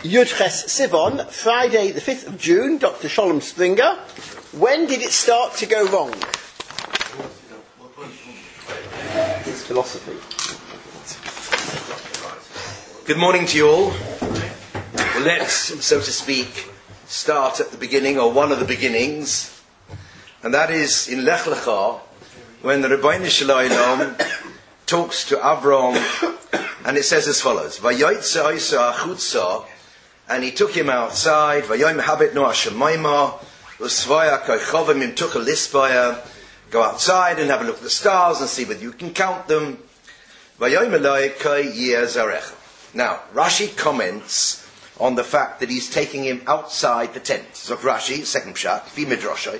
Yud-Ches Sivan, Friday the 5th of June, Dr. Sholem Springer. When did it start to go wrong? It's philosophy. Good morning to you all. Well, let's, so to speak, start at the beginning, or one of the beginnings. And that is in Lech Lecha, when the Rebbeinu Shalom talks to Avram, and it says as follows: Vayotze Isa achutza, and he took him outside. Vayom habet no hashemayma, usvaya koichovim im tucha lispaya. Go outside and have a look at the stars and see whether you can count them. Vayom eloi kai yezarecha. Now, Rashi comments on the fact that he's taking him outside the tent. So Rashi, second pshat, fi midrashay.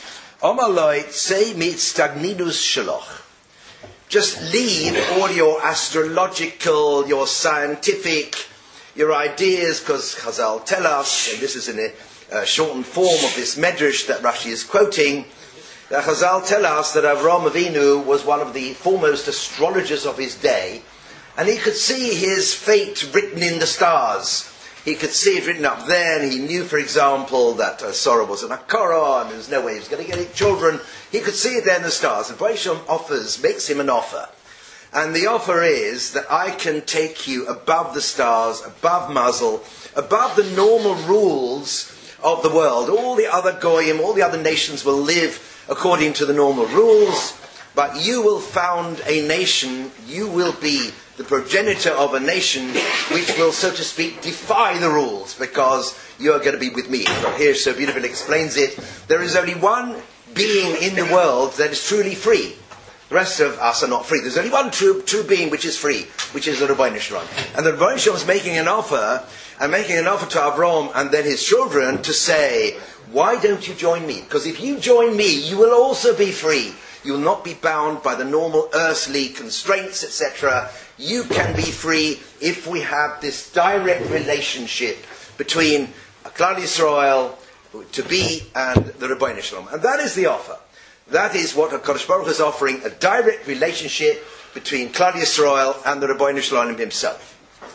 Omaloi say mit stagnidus shaloch. Just leave all your astrological, your scientific, your ideas, because Chazal tell us, and this is in a shortened form of this medrash that Rashi is quoting, that Chazal tell us that Avraham Avinu was one of the foremost astrologers of his day, and he could see his fate written in the stars. He could see it written up there, and he knew, for example, that Sarah was an Akara, and there was no way he was going to get children. He could see it there in the stars. And Boisham makes him an offer. And the offer is that I can take you above the stars, above Mazel, above the normal rules of the world. All the other Goyim, all the other nations will live according to the normal rules, but you will found a nation, you will be the progenitor of a nation which will, so to speak, defy the rules, because you are going to be with me. So here so beautifully explains it. There is only one being in the world that is truly free. The rest of us are not free. There's only one true being which is free, which is the Rebbeinu Shalom. And the Rebbeinu Shalom is making an offer to Avram and then his children to say, why don't you join me? Because if you join me, you will also be free. You will not be bound by the normal earthly constraints, etc. You can be free if we have this direct relationship between Klal Yisrael, to be, and the Rebbeinu Shalom. And that is the offer. That is what HaKadosh Baruch Hu is offering, a direct relationship between Klal Yisrael and the Rebbeinu Shalom himself.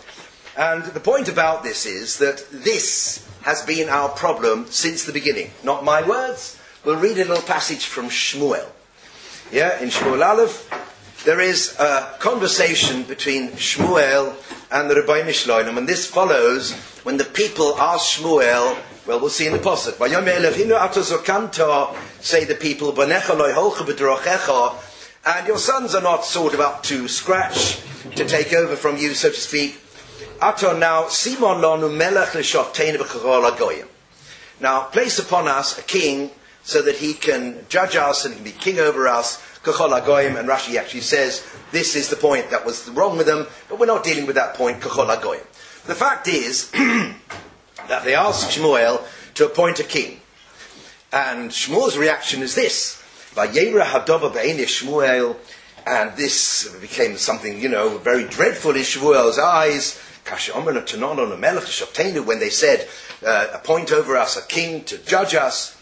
And the point about this is that this has been our problem since the beginning. Not my words. We'll read a little passage from Shmuel. Yeah, in Shmuel Aleph, there is a conversation between Shmuel and the Rebbeinu Shalom, and this follows when the people ask Shmuel, well, we'll see in the Pasuk, say the people, and your sons are not sort of up to scratch to take over from you, so to speak. Now, place upon us a king so that he can judge us and can be king over us. And Rashi actually says this is the point that was wrong with them, but we're not dealing with that point. The fact is that they asked Shmuel to appoint a king. And Shmuel's reaction is this. Shmuel, and this became something, very dreadful in Shmuel's eyes. When they said, appoint over us a king to judge us.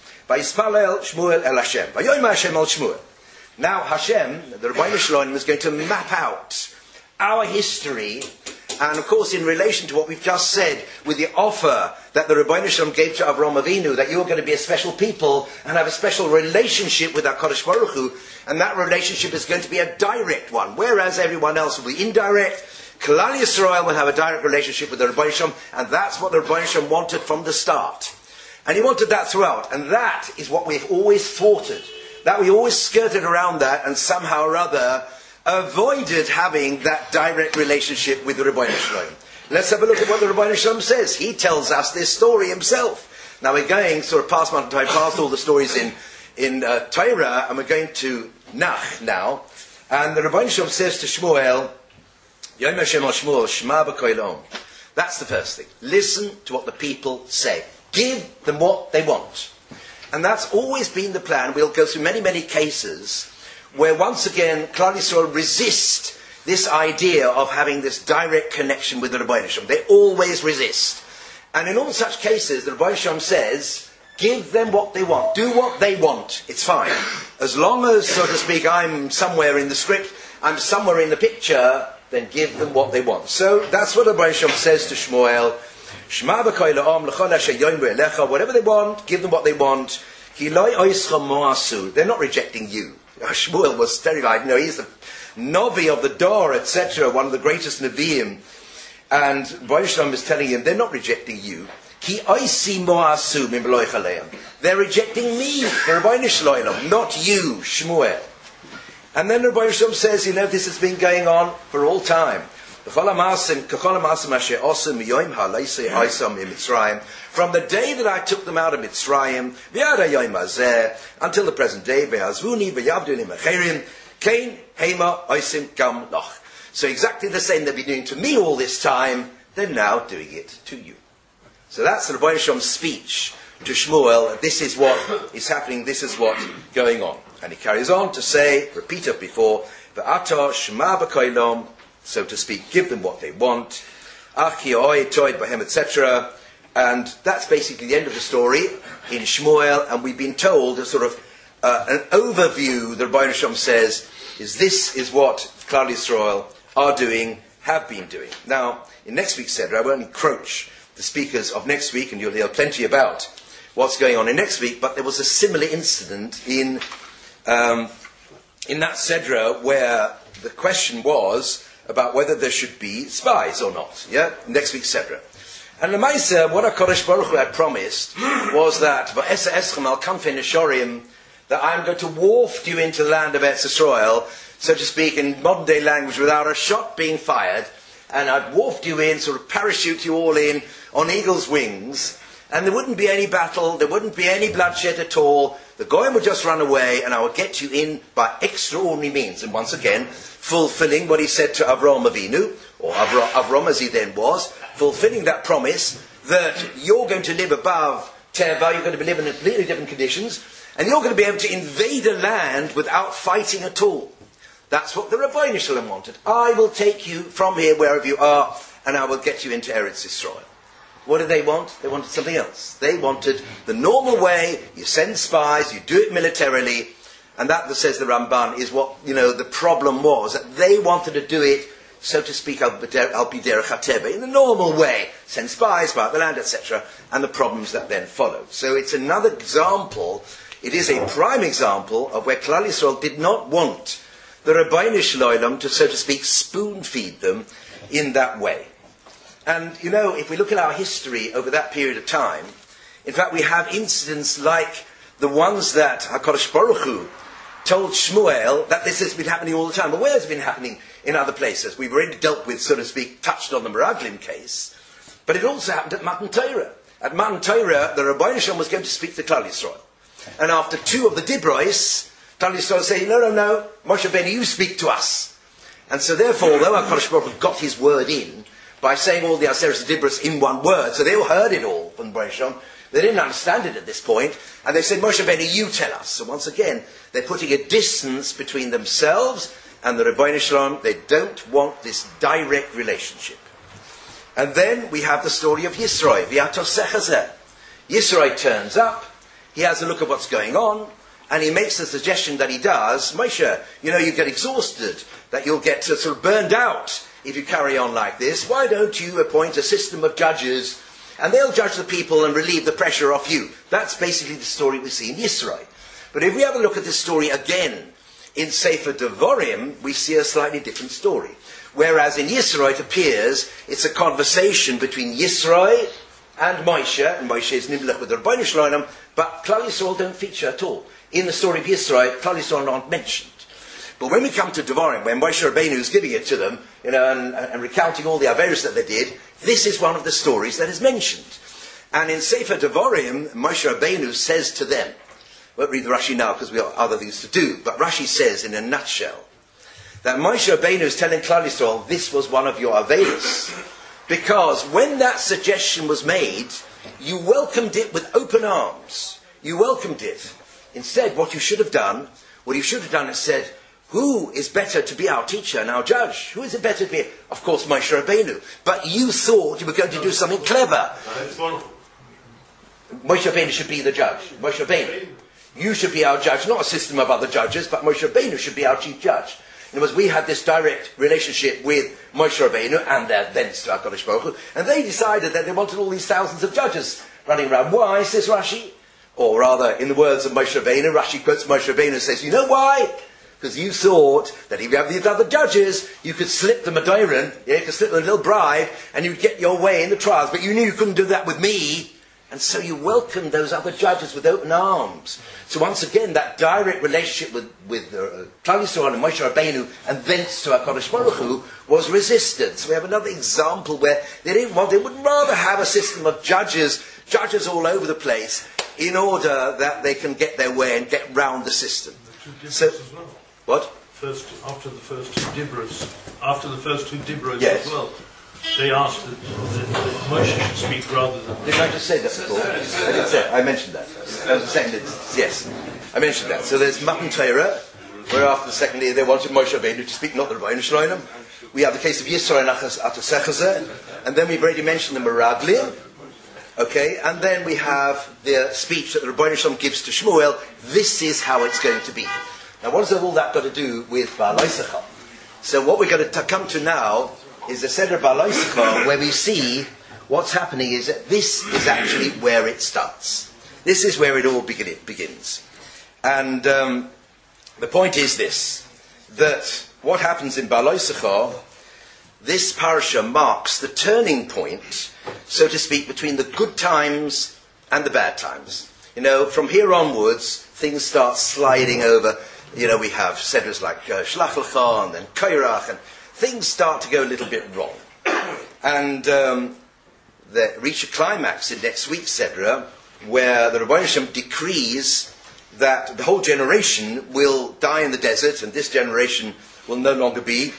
Now Hashem, the Rebbeinu Shalom, is going to map out our history. And of course, in relation to what we've just said, with the offer that the Rebbeinu Shalom gave to Avraham Avinu, that you're going to be a special people and have a special relationship with HaKadosh Baruch Hu, and that relationship is going to be a direct one, whereas everyone else will be indirect. Klal Yisrael will have a direct relationship with the Rebbeinu Shalom, and that's what the Rebbeinu Shalom wanted from the start. And he wanted that throughout, and that is what we've always thwarted. That we always skirted around that, and somehow or other avoided having that direct relationship with the Rebbeinu Shalom. Let's have a look at what the Rebbeinu Shalom says. He tells us this story himself. Now we're going sort of past Mountain Time, past all the stories in Torah, and we're going to Nach now. And the Rebbeinu Shalom says to Shmuel, Yom Hashem al Shmuel, Shema b'koilom. That's the first thing. Listen to what the people say. Give them what they want. And that's always been the plan. We'll go through many, many cases where once again Klal Yisrael resist this idea of having this direct connection with the Rebbeinu Shalom. They always resist. And in all such cases, the Rebbeinu Shalom says, give them what they want. Do what they want. It's fine. As long as, so to speak, I'm somewhere in the script, I'm somewhere in the picture, then give them what they want. So that's what the Rebbeinu Shalom says to Shmuel. Shema b'kol ha'am l'chol asher yomer elecha. Whatever they want, give them what they want. Ki lo oischa moasu. They're not rejecting you. Shmuel was terrified. You know, he's the Novi of the Dor, etc., one of the greatest Nevi'im. And Baruch is telling him, they're not rejecting you. Ki oisi moasu min b'loich aleim. They're rejecting me, the Rebbeinu Shalom, not you, Shmuel. And then Rabbi Yisham says, you know, this has been going on for all time. From the day that I took them out of Mitzrayim, until the present day, so exactly the same they've been doing to me all this time, they're now doing it to you. So that's the Rabbi Yisham's speech to Shmuel. This is what is happening, this is what's going on. And he carries on to say, repeat it before, V'ata shema b'koilom, so to speak, give them what they want, etc. And that's basically the end of the story in Shmuel, and we've been told a sort of an overview, the Rebbeinu Shalom says, this is what Klal Yisrael are doing, have been doing. Now, in next week's Seder, I won't encroach the speakers of next week, and you'll hear plenty about what's going on in next week, but there was a similar incident in that Sedra where the question was about whether there should be spies or not. Yeah, next week's Sedra. And the Maisa, what HaKadosh Baruch Hu had promised was that Va'esa eschem al kanfei neshorim, that I'm going to waft you into the land of Eretz Yisrael, so to speak, in modern day language, without a shot being fired, and I'd waft you in, sort of parachute you all in on eagle's wings, and there wouldn't be any battle, there wouldn't be any bloodshed at all. The Goyim would just run away, and I would get you in by extraordinary means. And once again, fulfilling what he said to Avram Avinu, or Avram as he then was, fulfilling that promise that you're going to live above Teva, you're going to be living in completely different conditions, and you're going to be able to invade a land without fighting at all. That's what the Rebbeinu Shalom wanted. I will take you from here, wherever you are, and I will get you into Eretz Yisrael. What did they want? They wanted something else. They wanted the normal way, you send spies, you do it militarily, and that, says the Ramban, is what, the problem was, that they wanted to do it, so to speak, al b'derech hateva, in the normal way, send spies about the land, etc., and the problems that then followed. So it's another example, it is a prime example of where Klal Yisrael did not want the Rebbeinu Shalom to, so to speak, spoon feed them in that way. And, if we look at our history over that period of time, in fact, we have incidents like the ones that HaKadosh Baruch Hu told Shmuel that this has been happening all the time. But where has it been happening in other places? We've already dealt with, so to speak, touched on the Meraglim case. But it also happened at Matan Torah. At Matan Torah, the Rebbeinu Shalom was going to speak to Klal Yisrael. And after two of the Dibros, Klal Yisrael say, no, Moshe Beni, you speak to us. And so therefore, although HaKadosh Baruch Hu got his word in, by saying all the Aseres Dibros in one word, so they all heard it all from the Rebbeinu Shalom. They didn't understand it at this point, and they said, Moshe Beni, you tell us. So once again, they're putting a distance between themselves and the Rebbeinu Shalom. They don't want this direct relationship. And then we have the story of Yisroi, V'atos Sechazeh. Yisroi turns up, he has a look at what's going on, and he makes the suggestion that he does, Moshe, you get exhausted, that you'll get sort of burned out if you carry on like this. Why don't you appoint a system of judges, and they'll judge the people and relieve the pressure off you. That's basically the story we see in Yisroi. But if we have a look at this story again in Sefer Devarim, we see a slightly different story. Whereas in Yisroi it appears it's a conversation between Yisroi and Moshe is Nimlech with the Rebbeinu Shalom, but Klal Yisrael don't feature at all. In the story of Yisroi, Klal Yisrael aren't mentioned. But when we come to Devarim, when Moshe Rabbeinu is giving it to them, and recounting all the Averos that they did, this is one of the stories that is mentioned. And in Sefer Devarim, Moshe Rabbeinu says to them, I won't read the Rashi now because we have other things to do, but Rashi says in a nutshell, that Moshe Rabbeinu is telling Klal Yisrael, this was one of your Averos. Because when that suggestion was made, you welcomed it with open arms. You welcomed it. Instead, what you should have done is said, who is better to be our teacher and our judge? Who is it better to be? Of course, Moshe Rabbeinu. But you thought you were going to do something clever. Moshe Rabbeinu should be the judge. Moshe Rabbeinu. You should be our judge, not a system of other judges, but Moshe Rabbeinu should be our chief judge. In other words, we had this direct relationship with Moshe Rabbeinu and their thence to HaKadosh Baruch Hu, and they decided that they wanted all these thousands of judges running around. Why, says Rashi? Or rather, in the words of Moshe Rabbeinu, Rashi quotes Moshe Rabbeinu and says, you know why? Because you thought that if you have these other judges, you could slip them a doiron, you could slip them a little bribe, and you would get your way in the trials. But you knew you couldn't do that with me. And so you welcomed those other judges with open arms. So once again, that direct relationship with Klal Yisrael and Moshe Rabbeinu and thence to HaKadosh Baruch Hu was resisted. So we have another example where they would rather have a system of judges all over the place in order that they can get their way and get round the system. So, as well. What? After the first two Dibros yes. as well. They asked that Moshe should speak rather than... Didn't I just say that before? I did say I mentioned that. That was the second instance. Yes, I mentioned that. So there's Matan Torah, where after the second year they wanted Moshe Rabbeinu to speak, not the Rebbeinu Shloim. We have the case of Yisro and Atosechazeh, and then we've already mentioned the Meraglim. Okay, and then we have the speech that the Rebbeinu Shloim gives to Shmuel. This is how it's going to be. Now, what has all that got to do with Baal Yisachar? So what we're going to come to now is the Seder Baal Yisachar, where we see what's happening is that this is actually where it starts. This is where it all begins. And the point is this, that what happens in Baal Yisachar, this parasha marks the turning point, so to speak, between the good times and the bad times. You know, from here onwards, things start sliding over. You know, we have Sedras like Shlach Lecha and then Kairach, and things start to go a little bit wrong. And they reach a climax in next week's Sedra, where the Rebbeinu Shem decrees that the whole generation will die in the desert, and this generation will no longer be.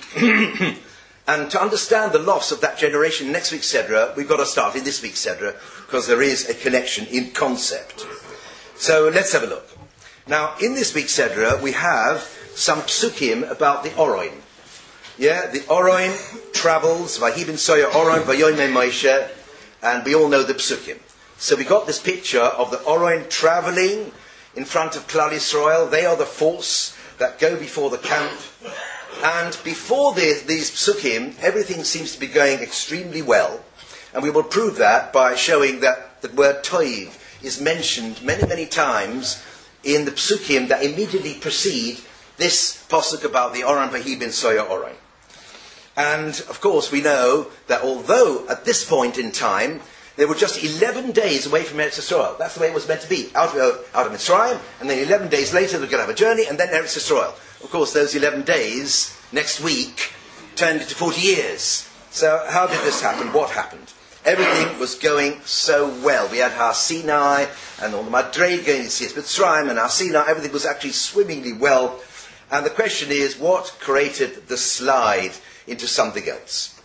And to understand the loss of that generation in next week's Sedra, we've got to start in this week's Sedra, because there is a connection in concept. So let's have a look. Now, in this week's Sedra, we have some psukim about the Oroin. Yeah, the Oroin travels, Vahibin Soya Oroin, Vayoyme Moshe, and we all know the psukim. So we got this picture of the Oroin traveling in front of Klal Yisrael. They are the force that go before the camp. And before these psukim, everything seems to be going extremely well. And we will prove that by showing that the word toiv is mentioned many, many times in the psukim that immediately precede this pasuk about the Oran Vahibin Soya Oran. And, of course, we know that although at this point in time, they were just 11 days away from Eretz Yisrael. That's the way it was meant to be. Out of Mitzrayim, and then 11 days later they're going to have a journey, and then Eretz Yisrael. Of course, those 11 days, next week, turned into 40 years. So how did this happen? What happened? Everything was going so well. We had Har Sinai, and all the Madrega, going to see Mitzrayim, and Har Sinai, everything was actually swimmingly well. And the question is, what created the slide into something else?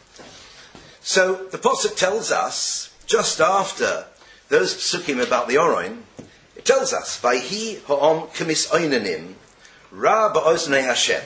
So the Pasuk tells us, just after those psukim about the Oroin, it tells us, Vayhi ha'om kemis oinanim, ra ba'oznei Hashem.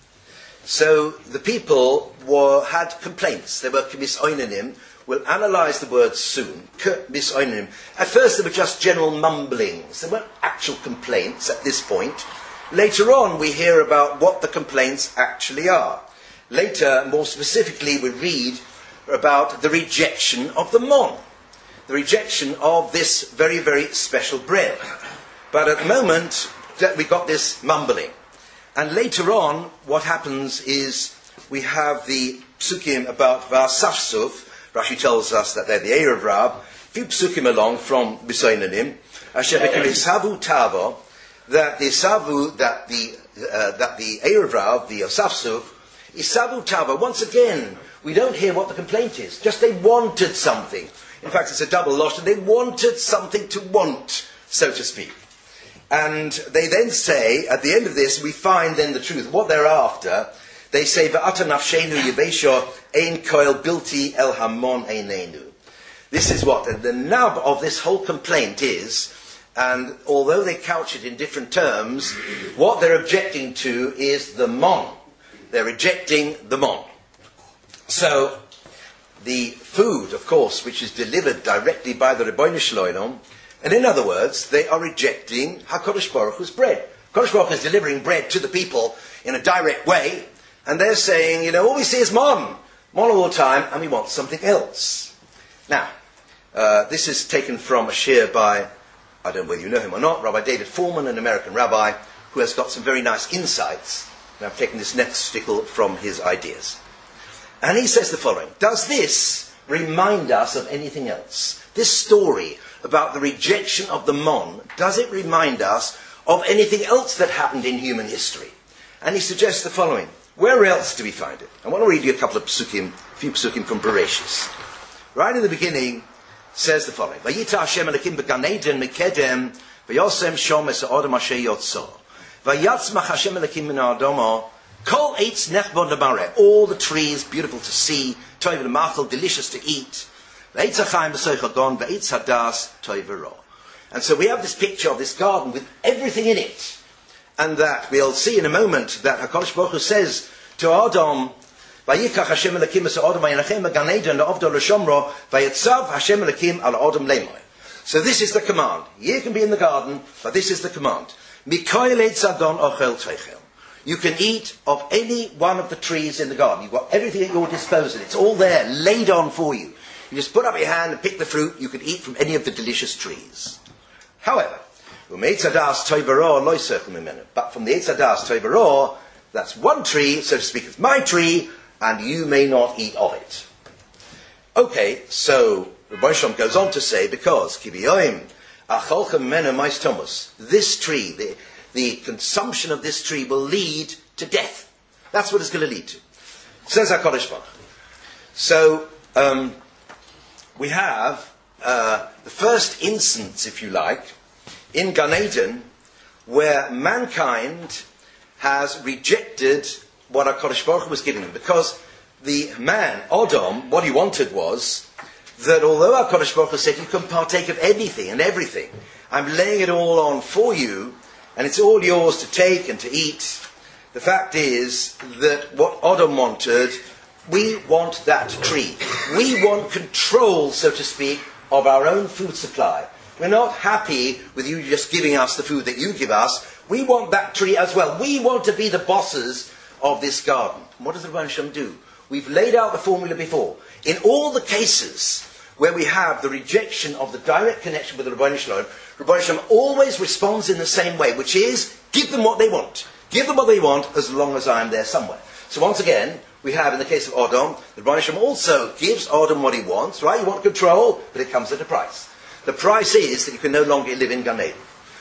So the people had complaints. They were kemis oinanim. We'll analyse the word soon. Kemis oinanim. At first they were just general mumblings. They weren't actual complaints at this point. Later on we hear about what the complaints actually are. Later, more specifically, we read about the rejection of the mon. The rejection of this very, very special bread. But at the moment, we got this mumbling. And later on, what happens is we have the psukim about Vasafsuf. Rashi tells us that they're the Erev Rab. Few psukim along from Bisoinanim. Asher Savu Tavo, that the Savu, that the Erev Rab, the Vasafsuf, Isavu Tava. Once again, we don't hear what the complaint is. Just they wanted something. In fact, it's a double loss. They wanted something to want, so to speak. And they then say, at the end of this, we find then the truth. What they're after, they say, V'ata nafshenu yivesho ein koil bilti el hamon einenu. This is what the nub of this whole complaint is. And although they couch it in different terms, what they're objecting to is the mon. They're rejecting the mon. So, the food, of course, which is delivered directly by the Rebbeinu Shloim, and in other words, they are rejecting HaKadosh Baruch Hu's bread. HaKadosh Baruch Hu is delivering bread to the people in a direct way, And they're saying, all we see is mon all the time, and we want something else. Now, this is taken from a shir by, I don't know whether you know him or not, Rabbi David Foreman, an American rabbi, who has got some very nice insights. And I've taken this next shtickle from his ideas. And he says the following: does this remind us of anything else? This story about the rejection of the mon, does it remind us of anything else that happened in human history? And he suggests the following: where else do we find it? I want to read you a few psukim from Bereshis. Right in the beginning, says the following: Vayita Hashem Elokim b'Gan Eden mikedem v'yosem shom es ha'odam asher yotzo vayatzmach Hashem Elokim min ha'adama kol eitz nechbon lemareh, all the trees beautiful to see, toiv l'machal, delicious to eat, v'eitz ha'chaim b'soich hagon v'eitz hadas toiv v'ro. And so we have this picture of this garden with everything in it. And that we'll see in a moment that HaKadosh Baruch Hu says to Adam, Vayikach Hashem Elokim es ha'odam vayinachem b'Gan Eden le'ovdo l'shomro vayetzav Hashem Elokim al ha'odam le'moy. So this is the command. You can be in the garden, but this is the command. Mikoil eitz hagon ochel teichel. You can eat of any one of the trees in the garden. You've got everything at your disposal. It's all there, laid on for you. You just put up your hand and pick the fruit. You can eat from any of the delicious trees. However, but from the Eitz Hadas Toivaro, that's one tree, so to speak, it's my tree, and you may not eat of it. Okay, so Rabbi Shalom goes on to say, because this tree, the consumption of this tree will lead to death. That's what it's going to lead to. Says HaKadosh Baruch Hu. So we have the first instance, if you like, in Gan Eden, where mankind has rejected what HaKadosh Baruch Hu was giving them. Because the man, Adam, what he wanted was that although HaKadosh Baruch Hu said you can partake of anything and everything, I'm laying it all on for you, and it's all yours to take and to eat. The fact is that what Adam wanted, we want that tree. We want control, so to speak, of our own food supply. We're not happy with you just giving us the food that you give us. We want that tree as well. We want to be the bosses of this garden. And what does the Rebbeinu Shalom do? We've laid out the formula before. In all the cases where we have the rejection of the direct connection with the Rebbeinu Shalom always responds in the same way, which is, give them what they want. Give them what they want as long as I'm there somewhere. So once again, we have in the case of Adam, the Rebbeinu Shalom also gives Adam what he wants, right? You want control, but it comes at a price. The price is that you can no longer live in Gan Eden.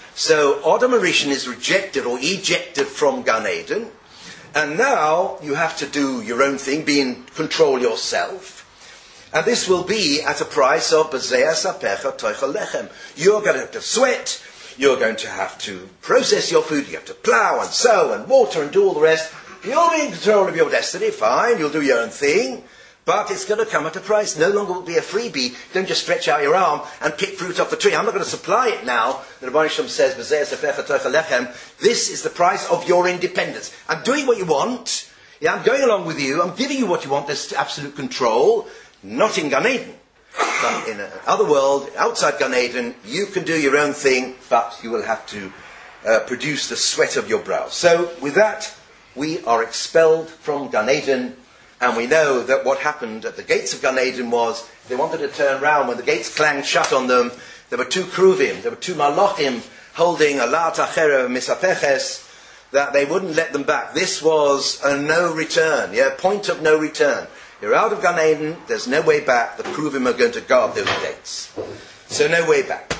So Adam Rishon is rejected or ejected from Gan Eden, and now you have to do your own thing, be in control yourself. And this will be at a price of B'zeas apecha toichel lechem. You're going to have to sweat, you're going to have to process your food, you have to plough and sow and water and do all the rest. You'll be in control of your destiny, fine, you'll do your own thing, but it's going to come at a price. No longer will it be a freebie. Don't just stretch out your arm and pick fruit off the tree. I'm not going to supply it now. The Rebbeinu Shalom says, B'zeas apecha toichel lechem. This is the price of your independence. I'm doing what you want, yeah, I'm going along with you, I'm giving you what you want, there's absolute control. Not in Gan Eden, but in another world, outside Gan Eden, you can do your own thing, but you will have to produce the sweat of your brow. So, with that, we are expelled from Gan Eden, and we know that what happened at the gates of Gan Eden was, they wanted to turn round, when the gates clanged shut on them, there were two kruvim, there were two malachim, holding a la'at achera misapeches, that they wouldn't let them back. This was a no return, point of no return. You're out of Gan Eden, there's no way back, the Kruvim are going to guard those gates. So no way back.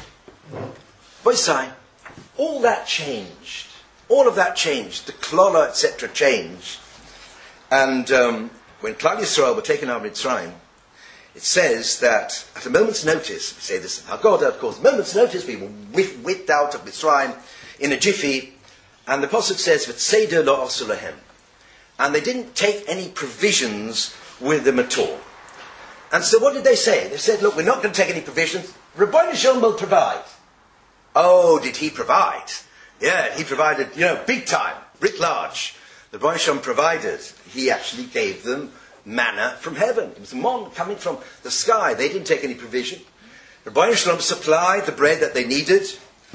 Boisai, all that changed. All of that changed. The Klola, etc. changed. And when Klal Yisrael were taken out of Mitzrayim, it says that at a moment's notice, we say this in Haggadah, of course, moment's notice, we were whipped out of Mitzrayim in a jiffy, and the Pasuk says, V'tseider lo asu lahem. And they didn't take any provisions with them at all. And so what did they say? They said, look, we're not going to take any provisions. Rebbeinu Shalom will provide. Oh, did he provide? Yeah, he provided, big time, writ large. The Rebbeinu Shalom provided. He actually gave them manna from heaven. It was a mon coming from the sky. They didn't take any provision. Rebbeinu Shalom supplied the bread that they needed.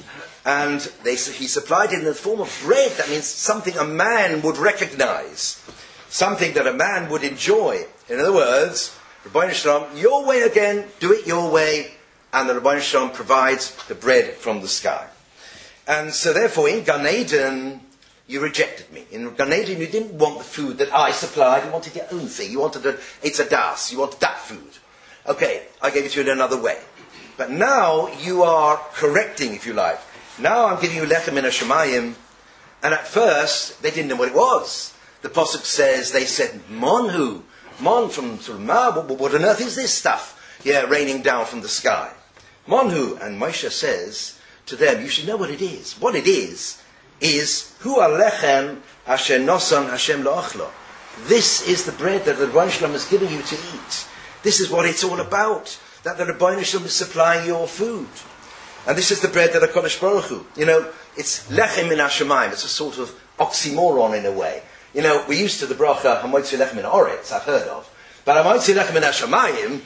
And he supplied it in the form of bread. That means something a man would recognize. something that a man would enjoy. In other words, Rebbeinu Shalom, your way again, do it your way, and the Rebbeinu Shalom provides the bread from the sky. And so therefore in Gan Eden, you rejected me. In Gan Eden, you didn't want the food that I supplied, you wanted your own thing. You wanted it's a das, you wanted that food. Okay, I gave it to you in another way. But now you are correcting, if you like. Now I'm giving you lechem min hashamayim, and at first they didn't know what it was. The Pasuk says, they said, Monhu, Mon from Ma, what on earth is this stuff? Yeah, raining down from the sky. Monhu, and Moshe says to them, you should know what it is. What it is Hu alechem asher nosan Hashem la'achlo. This is the bread that the Rebbeinu Shalom is giving you to eat. This is what it's all about. That the Rebbeinu Shalom is supplying your food. And this is the bread that HaKadosh Baruch Hu. It's lechem min hashamayim. It's a sort of oxymoron in a way. We're used to the bracha hamoitzi lechem min haaretz, I've heard of. But hamoitzi lechem min hashamayim,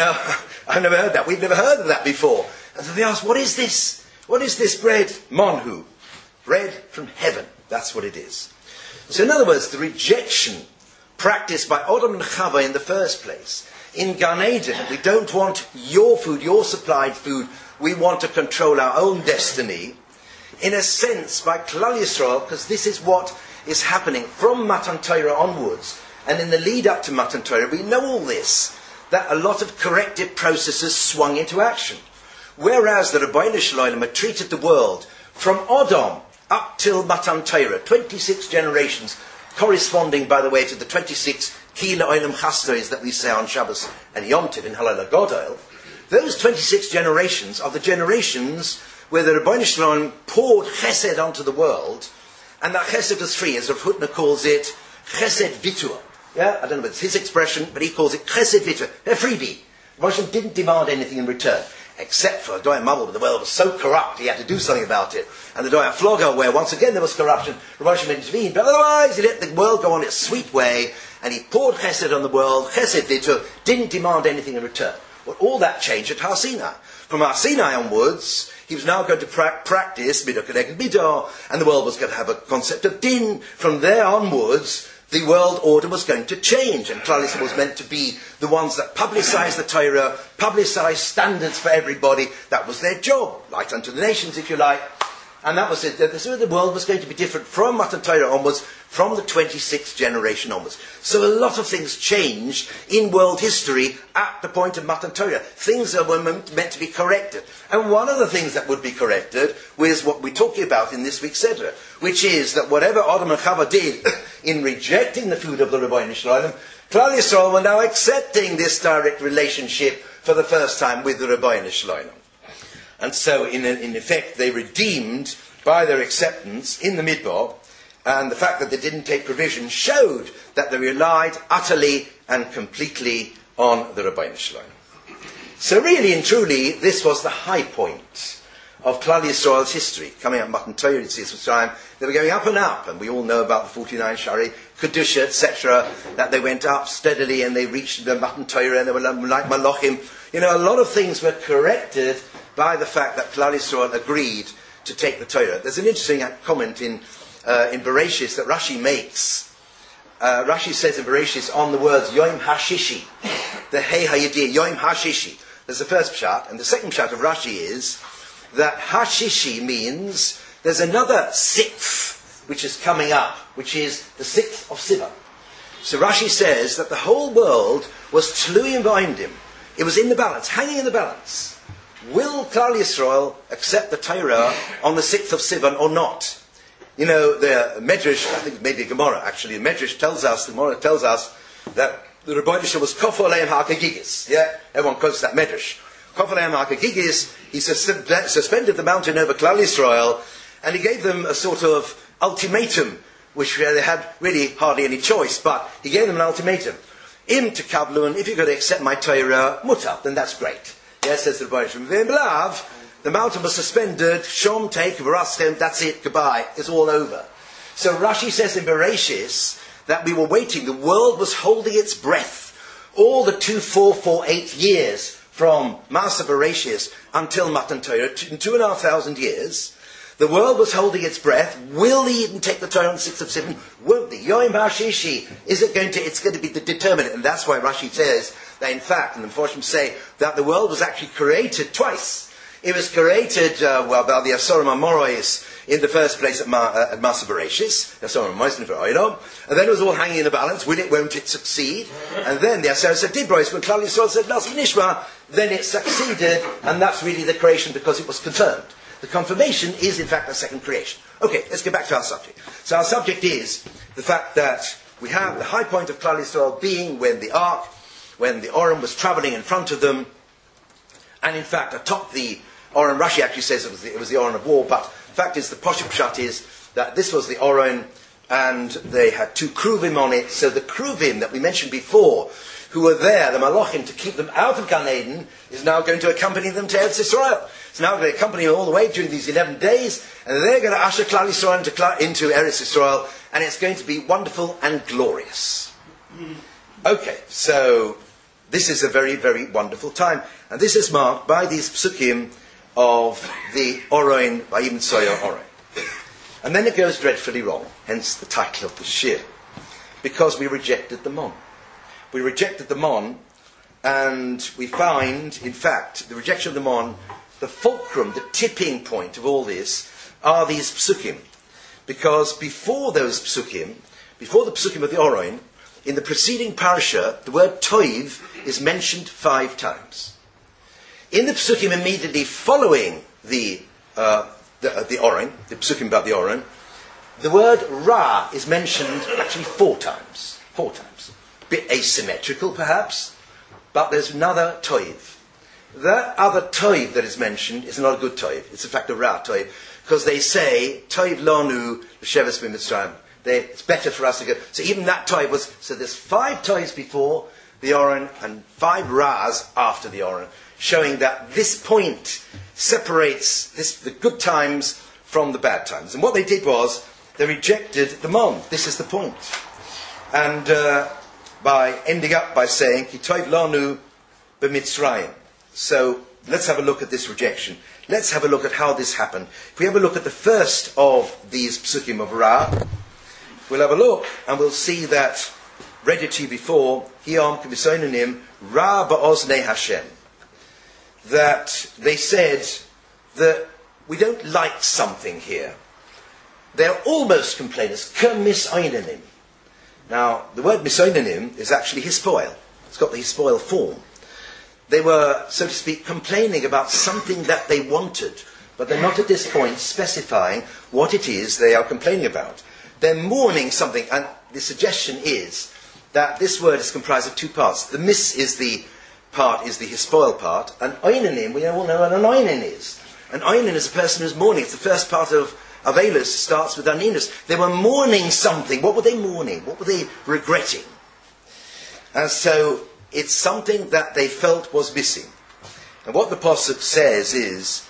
I've never heard that. We've never heard of that before. And so they ask, what is this? What is this bread? Monhu. Bread from heaven. That's what it is. So in other words, the rejection practiced by Adam and Chava in the first place. In Gan Eden, we don't want your food, your supplied food. We want to control our own destiny. In a sense, by Klal Yisrael, because this is what is happening from Matan Torah onwards. And in the lead up to Matan Torah, we know all this. That a lot of corrective processes swung into action. Whereas the Rebbeinu Shalom had treated the world from Adam up till Matan Torah, 26 generations, corresponding, by the way, to the 26 Kila Olam Chasdois that we say on Shabbos and Yom Tov in Halal HaGodel. Those 26 generations are the generations where the Rebbeinu Shalom poured chesed onto the world, and that chesed was free, as Rav Hutner calls it, chesed vitur. Yeah, I don't know if it's his expression, but he calls it chesed vitur, a freebie. The Rebbeinu Shalom didn't demand anything in return. Except for Doya Mabul, but the world was so corrupt, he had to do something about it. And the Doya Flogger, where once again there was corruption, Rebbeinu Shalom intervened, but otherwise he let the world go on its sweet way, and he poured chesed on the world, chesed vitur, didn't demand anything in return. Well, all that changed at Har Sinai. From Har Sinai onwards, he was now going to practice Midah Keneged Midah, and the world was going to have a concept of din. From there onwards, the world order was going to change, and Klal Yisrael was meant to be the ones that publicised the Torah, publicised standards for everybody. That was their job, light unto the nations, if you like. And that was it. So the world was going to be different from Matan Torah onwards, from the 26th generation onwards. So a lot of things changed in world history at the point of Matan Torah. Things that were meant to be corrected. And one of the things that would be corrected was what we're talking about in this week's Seder, which is that whatever Adam and Chava did in rejecting the food of the Rebbeinu Shalom, Klal Yisrael were now accepting this direct relationship for the first time with the Rebbeinu Shalom. And so, in effect, they redeemed by their acceptance in the Midbar, and the fact that they didn't take provision showed that they relied utterly and completely on the Rebbeinu Shalom. So really and truly, this was the high point of Klal Yisrael's history. Coming up Matan Torah, it's this time, they were going up, and we all know about the 49 Shari Kedusha, etc., that they went up steadily and they reached the Matan Torah and they were like Malachim. A lot of things were corrected by the fact that Klal Yisrael agreed to take the Torah. There's an interesting comment in Bereshis that Rashi makes. Rashi says in Bereshis on the words Yom HaShishi, the Hey HaYediyah, Yom HaShishi. There's the first pshat, and the second pshat of Rashi is that HaShishi means there's another sixth which is coming up, which is the 6th of Sivan. So Rashi says that the whole world was tluim v'oimdim. It was in the balance, hanging in the balance. Will Klal Yisrael accept the Torah on the 6th of Sivan or not? The Medrash, I think maybe Gemara actually, the Medrash tells us that the Rebbeinu Shalom was Kof Aleim HaKagigis. Yeah, everyone quotes that Medrash. Kof Aleim HaKagigis, he suspended the mountain over Klal Yisrael, and he gave them a sort of ultimatum, which they had really hardly any choice, but he gave them an ultimatum. Im tekablun, if you're going to accept my Torah, mutar, then that's great. Yes, says the Rebbeinu. The mountain was suspended. Shom take v'raschem. That's it. Goodbye. It's all over. So Rashi says in Bereshis that we were waiting. The world was holding its breath. All the 2448 years from Masa Bereshis until Matan Torah, in 2,500 years, The world was holding its breath. Will they even take the Torah on the 6th of Sivan? Won't they? Yom HaShishi, is it going to, it's going to be the determinant. And that's why Rashi says that in fact, and the Meforshim say, that the world was actually created twice. It was created, by the Asorim HaMorois in the first place at Masa Bereshis, Asorim HaMorois, and then it was all hanging in the balance. Will it, won't it succeed? And then the Aseres HaDibros, when Klal Yisrael said, Nasi Nishma, then it succeeded, and that's really the creation because it was confirmed. The confirmation is, in fact, a second creation. Okay, let's get back to our subject. So our subject is the fact that we have the high point of Klal Yisrael being when the Ark, when the Oren was travelling in front of them, and in fact, atop the Oren, Rashi actually says it was the Oren of war, but the fact is, the Poshup Pshat is that this was the Oren, and they had 2 Kruvim on it, so the Kruvim that we mentioned before, who were there, the Malachim, to keep them out of Gan Eden, is now going to accompany them to Eretz Yisrael. It's now going to accompany them all the way during these 11 days, and they're going to usher Klal Yisrael into Eretz Yisrael, and it's going to be wonderful and glorious. Okay, so this is a very, very wonderful time, and this is marked by these psukim of the Oren, by Ibn Soya Oren. And then it goes dreadfully wrong, hence the title of the shir, because we rejected the Mon. We rejected the Mon, and we find, in fact, the rejection of the Mon, the fulcrum, the tipping point of all this, are these psukim. Because before those psukim, before the psukim of the Oren, in the preceding parasha, the word toiv is mentioned 5 times. In the psukim immediately following the Oren, the psukim about the Oren, the word ra is mentioned actually 4 times. 4 times. Bit asymmetrical, perhaps, but there's another toiv. That other toiv that is mentioned is not a good toiv. It's in fact a ra toiv, because they say toiv lanu l'sheves b'Mitzrayim. It's better for us to go. So even that toiv was. So there's 5 toivs before the Oren and 5 ras after the Oren, showing that this point separates the good times from the bad times. And what they did was they rejected the Mon. This is the point. And by ending up by saying, Ki toiv lanu b'Mitzrayim. So let's have a look at this rejection. Let's have a look at how this happened. If we have a look at the first of these psukim of Ra, we'll have a look and we'll see that, read it to you before, Hiyam k'misoinanim Ra ba'oznei Hashem. That they said that we don't like something here. They're almost complainers. K'misoinanim. Now, the word misoinanim is actually hispoil. It's got the hispoil form. They were, so to speak, complaining about something that they wanted, but they're not at this point specifying what it is they are complaining about. They're mourning something, and the suggestion is that this word is comprised of 2 parts. The mis is the hispoil part, and oinanim, we all know what an oinin is. An oinin is a person who's mourning. It's the first part of Avelis, starts with aninus. They were mourning something. What were they mourning? What were they regretting? And so it's something that they felt was missing. And what the Pasuk says is,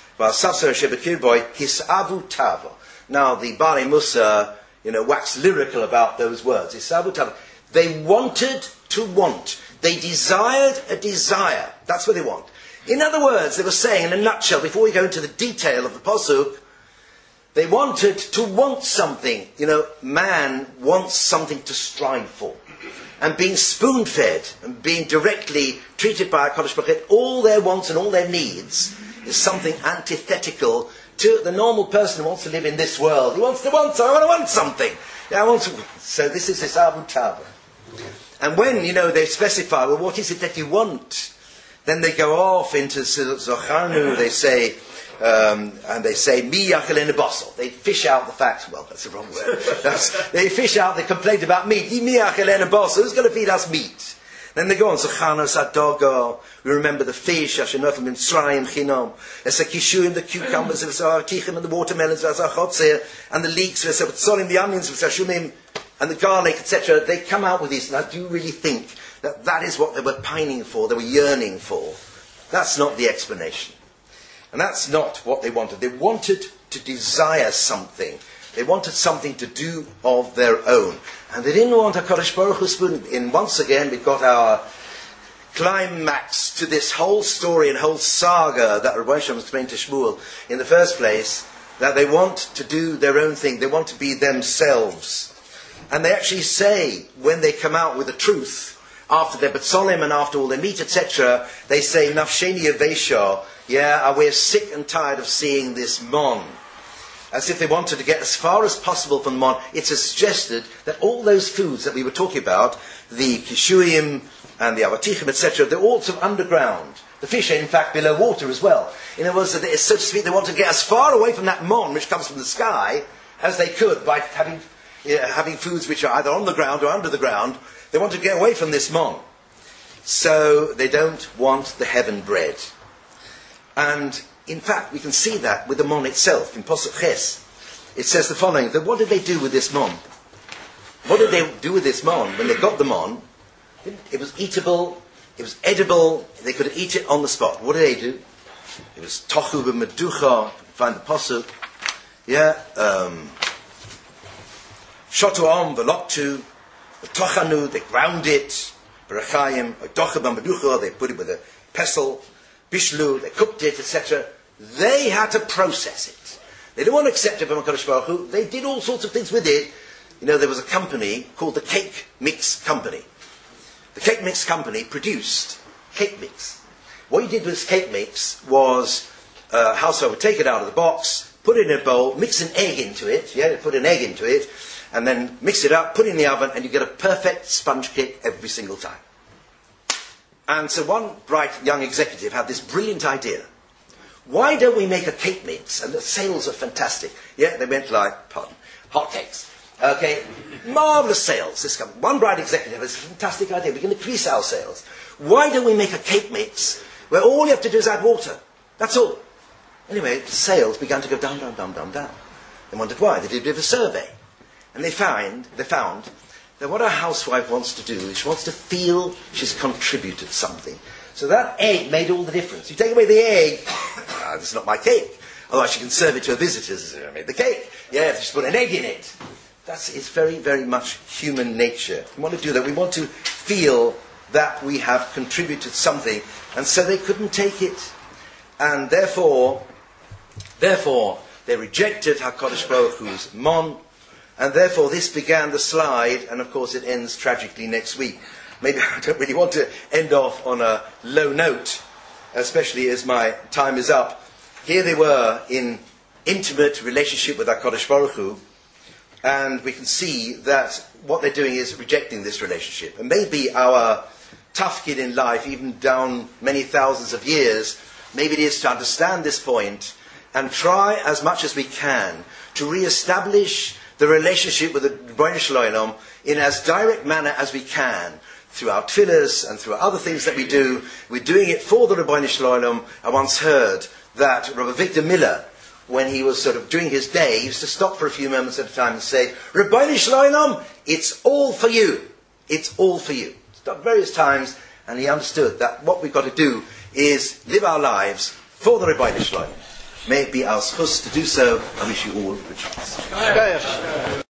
Hisavu Tava. Now the Baalei Musa, wax lyrical about those words. Hisavu Tava. They wanted to want. They desired a desire. That's what they want. In other words, they were saying, in a nutshell, before we go into the detail of the Pasuk, they wanted to want something. Man wants something to strive for. And being spoon-fed and being directly treated by a HaKadosh Baruch Hu, all their wants and all their needs is something antithetical to the normal person who wants to live in this world. He wants to want something. I want to want something. So this is this Abu Tava. And when, they specify, well, what is it that you want? Then they go off into Zochanu, they say, mi yachalenu basal. They fish out the fact. Well, that's the wrong word. They fish out the complaint about meat. Mi yachalenu basal. Who's going to feed us meat? Then they go on. Zochanos adogo. We remember the fish. Ashenofim Mitzrayim chinom. Esakishuim, the cucumbers, Esakishim, and the watermelons, Esachotzer, and the leeks, Esakotzolim, the onions, Esashumim, and the garlic, etc. They come out with this, and I do really think that is what they were pining for. They were yearning for. That's not the explanation. And that's not what they wanted. They wanted to desire something. They wanted something to do of their own. And they didn't want HaKadosh Baruch Hu spoon in. Once again, we've got our climax to this whole story and whole saga that Rabbi Shem explained to Shmuel. In the first place, that they want to do their own thing. They want to be themselves. And they actually say, when they come out with the truth, after their Batzolim and after all their meat, etc., they say, Nafsheni Yavesha, we're sick and tired of seeing this mon. As if they wanted to get as far as possible from the mon. It's suggested that all those foods that we were talking about, the Kishuim and the Avatichim, etc., they're all sort of underground. The fish are in fact below water as well. In other words, so to speak, they want to get as far away from that mon, which comes from the sky, as they could by having foods which are either on the ground or under the ground. They want to get away from this mon. So they don't want the heaven bread. And in fact, we can see that with the mon itself. In Posuk Ches, it says the following, that what did they do with this mon? What did they do with this mon when they got the mon? It was eatable, it was edible, they could eat it on the spot. What did they do? It was tochu b'meducha, find the Posuk. Shotu am v'loktu, tochanu, they ground it, berachayim, tocha b'meducha, they put it with a pestle, bishlu, they cooked it, etc. They had to process it. They didn't want to accept it from HaKadosh Baruch Hu. They did all sorts of things with it. You know, there was a company called the Cake Mix Company. The Cake Mix Company produced cake mix. What you did with this cake mix was household would take it out of the box, put it in a bowl, mix an egg into it, put an egg into it, and then mix it up, put it in the oven, and you get a perfect sponge cake every single time. And so one bright young executive had this brilliant idea. Why don't we make a cake mix? And the sales are fantastic. They went like, hotcakes. Okay, marvellous sales. One bright executive has a fantastic idea. We can increase our sales. Why don't we make a cake mix where all you have to do is add water? That's all. Anyway, the sales began to go down, down, down, down, down. They wondered why. They did a bit of a survey. And they found that what a housewife wants to do is she wants to feel she's contributed something. So that egg made all the difference. You take away the egg, this is not my cake. Otherwise she can serve it to her visitors. I made the cake. Just put an egg in it. It's very, very much human nature. We want to do that. We want to feel that we have contributed something. And so they couldn't take it. And therefore, they rejected HaKadosh Baruch Hu's mon. And therefore this began the slide. And of course it ends tragically next week. Maybe I don't really want to end off on a low note, especially as my time is up. Here they were in intimate relationship with HaKadosh Baruch Hu. And we can see that what they're doing is rejecting this relationship. And maybe our tafkid in life, even down many thousands of years, maybe it is to understand this point and try as much as we can to re-establish the relationship with the Rebbeinu Shalom in as direct manner as we can. Through our tefillahs and through other things that we do. We're doing it for the Rebbeinu Shalom. I once heard that Rabbi Victor Miller, when he was sort of doing his day, he used to stop for a few moments at a time and say, Rebbeinu Shalom, it's all for you. It's all for you. Stopped various times, and he understood that what we've got to do is live our lives for the Rebbeinu Shalom. May it be our schus to do so. I wish you all good chance.